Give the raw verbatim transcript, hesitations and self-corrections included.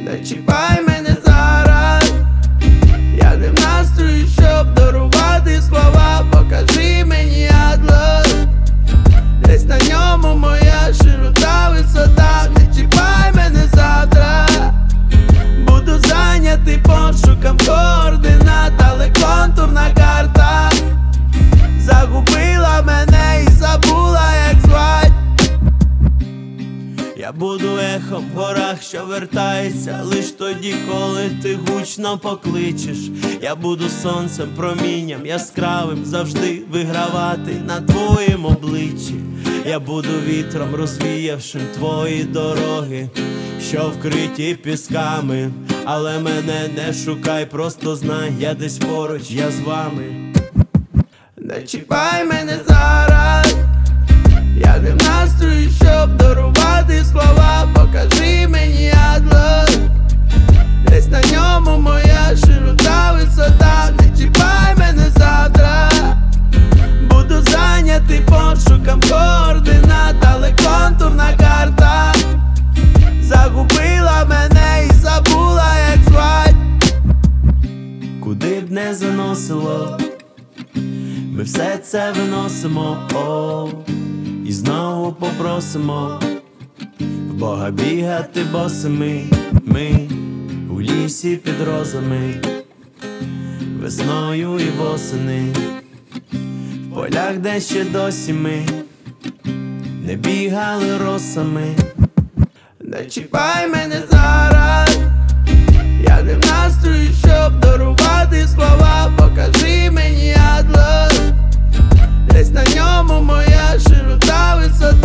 Не чіпай мене зараз, я не в настрої, щоб дарувати слова. Покажи мені атлас, десь на ньому моя широта, висота. Не чіпай мене завтра, буду зайнятий пошуком координат, але контурна карта загубила мене і забула, як звать. Я буду ехом в горах, що вертається лиш тоді, коли ти гучно покличеш. Я буду сонцем, промінням яскравим, завжди вигравати на твоїм обличчі. Я буду вітром, розвіявшим твої дороги, що вкриті пісками. Але мене не шукай, просто знай, я десь поруч, я з вами. Не чіпай мене зараз, я не в настрої, щоб дарувати слова. Покажи мені атлас, десь на ньому моя широта, висота. Не чіпай мене завтра, буду зайнятий пошуком координат, але контурна карта загубила мене і забула, як звать. Куди б не заносило, ми все це виносимо, о, і знову попросимо в Бога бігати босими. Ми у лісі під розами, весною і восени, в полях, де ще досі ми не бігали росами. Не чіпай мене зараз, я не в настрої, щоб дарувати слова. Покажи мені атлас, десь на ньому моя широта, висота.